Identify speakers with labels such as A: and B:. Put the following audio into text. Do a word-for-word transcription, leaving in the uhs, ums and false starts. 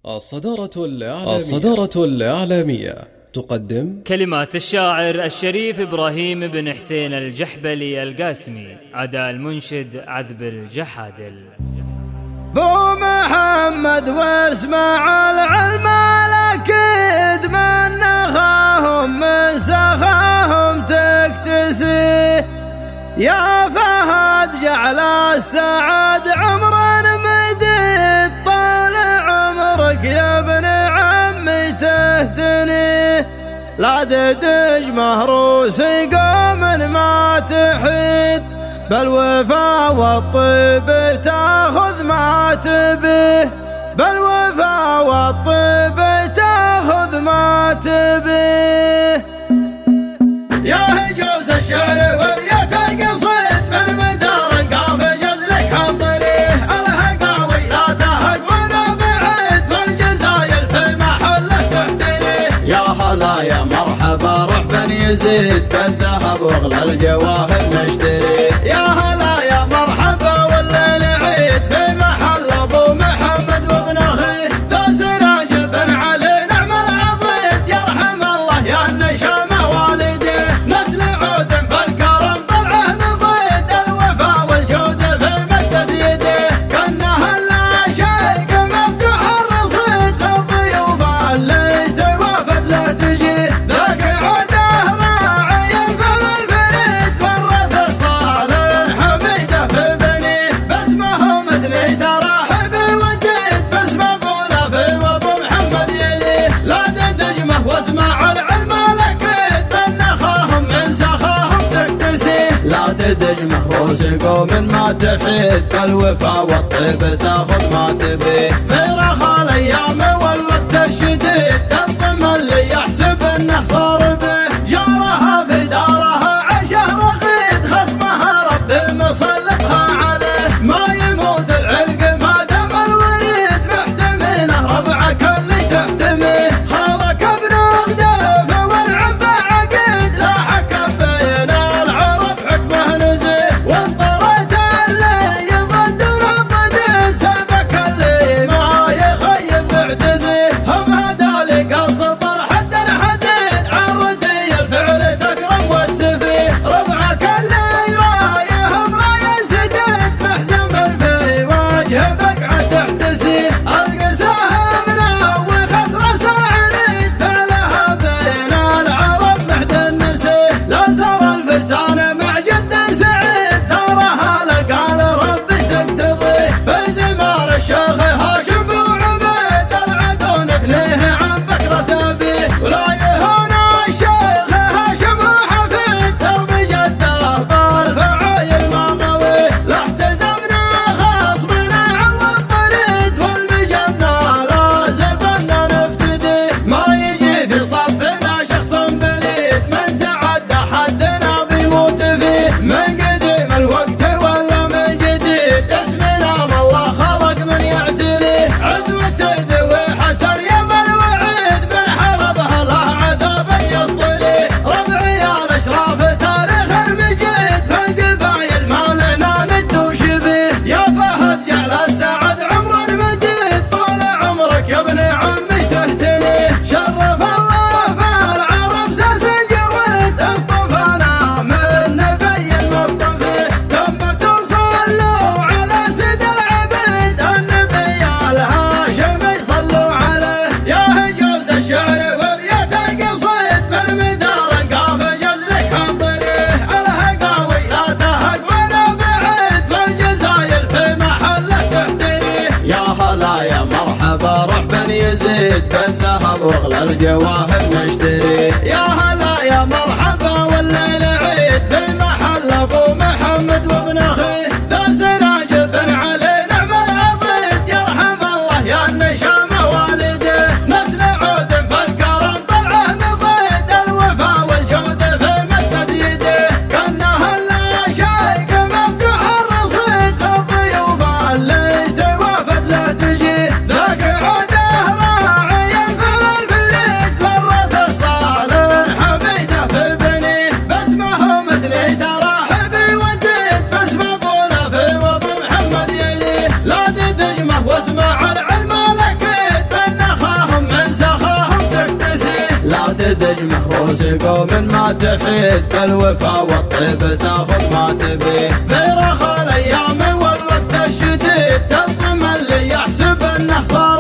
A: الصدارة الإعلامية الصدارة الإعلامية تقدم
B: كلمات الشاعر الشريف إبراهيم بن حسين الجحبلي القاسمي، أداء المنشد عذب الجحادل.
C: بو محمد واسمع العلم الأكيد من نخاهم من سخاهم تكتسي، يا فهد جعل السعد عمر مديد طال عمرك يا ابن عمي تهتني، لا تدج مهروس قوم ما تحيد بالوفا والطيب تاخذ ما تبيه، بالوفا والطيب تاخذ ما تبيه. يا هجوس الشعر ورية القصيد من مدار القافي جزلك حضريه، الهقاوي لا تهق وانا بعيد والجزايل في محله تحتريه.
D: يا هلا يا مرحبا روح بن يزيد بالذهب واغلى الجواهر نشتريه.
C: يا هلا يا مرحبا والليل عيد في محل ابو محمد وابن اخيه، ذا سراج بن علي نعم العضيد يرحم الله يا النشامه والديه، نسل عود في الكرم طلعه نضيد الوفا والجود في مدد يديه، كانه لا شيء مفتوح الرصيد للضيوف اللي توافد لا تجي، ذاك عوده راعي الفن الفريد والرث الصالح حميده في بنيه، باسمه مثلي تراحب وزيد باسم ابوله في وابو محمد يليه، لا تدجمه واسمع العلم الاكيد من نخاهم من سخاهم تكتسي،
D: لا تدجمه روس قوم ما تحيد بالوفا والطيب تاخذ ما تبيه.
C: في رخاء الايام والوقت الشديد تنظم اللي يحسب انه صار به، جارها في دارها عشه رغيد خصمها ربي مسلطها عليه، ما يموت العرق ما دام الوريد محتمينه ربعك اللي تحتميه، خالك ابن غديف والعم عقيد لاحك بين العرب حكمه نزيه، وانطريت اللي يضدون الضديد سيفك اللي ما يخيب اعتزيه، هم هدالك السطر حد حديد عردي الفعل تكرم والسفيه، ربعك اللي رايهم راي سديد محزم في وجه بقعه تحتسي، القساها منوخت راس العنيد فعلها بين العرب محد النسيه، لا سر الفرسان مع جد سعيد ثارها لقال ربي تقتضيه، في زمان الشيخ هاشم بن عبيد العدو نفنيه عن بكرة أبيه، ولا يهون الشيخ هاشم حفيد درب جده بالفعايل ما قويه، لا احتزمنا خصمنا على الطريد والمجنة لازم أن نفتديه، ما يجي في صفنا شخص بليد من تعدى حدنا بيموت فيه، من قديم الوقت ولا من جديد اسمنا ما الله خلق من يعتليه، عزوة ذوي حسر يم الوعيد من حربها له عذابا يصطليه، ربعي الاشراف تاريخ المجيد في القبايل ما لنا ند وشبيه، يا فهد جعل السعد عمر مديد طال عمرك يا ابن عمي تهتني، شرف الله في العرب ساس الجويد اصطفانا من نبي المصطفى، تم توصلوا على سيد العبيد النبي الهاشمي صلوا عليه، يا هجوس الشعر ورية القصيد من مدار القافي جزلك حضريه، الهقاوي لا تهق وانا بعيد والجزايل في محله تحتريه.
D: يا هلا يا مرحبا روح بن يزيد بالذهب واغلى الجواهر نشتريه.
C: يا هلا يا مرحبا والليل عيد في محل ابو محمد وابن اخيه، ذا سراج بن علي نعم العضيد يرحم الله يا النشامه والديه، نسل عود في الكرم طلعه نضيد الوفا والجود في مدد يديه، كانه لا شيء مفتوح الرصيد للضيوف اللي توافد لا تجي، ذاك عوده راعي الفعل الفريد والرث الصالح حميده في بنيه، باسمه مثلي تراحب وزيد باسم ابوله في وابو محمد يليه، لا تدجمه واسمع العلم الاكيد من
D: تدج مهروس قوم ما تحيد بالوفا والطيب تاخذ ما تبيه.
C: في رخاء الايام والوقت الشديد تظلم اللي يحسب انه صار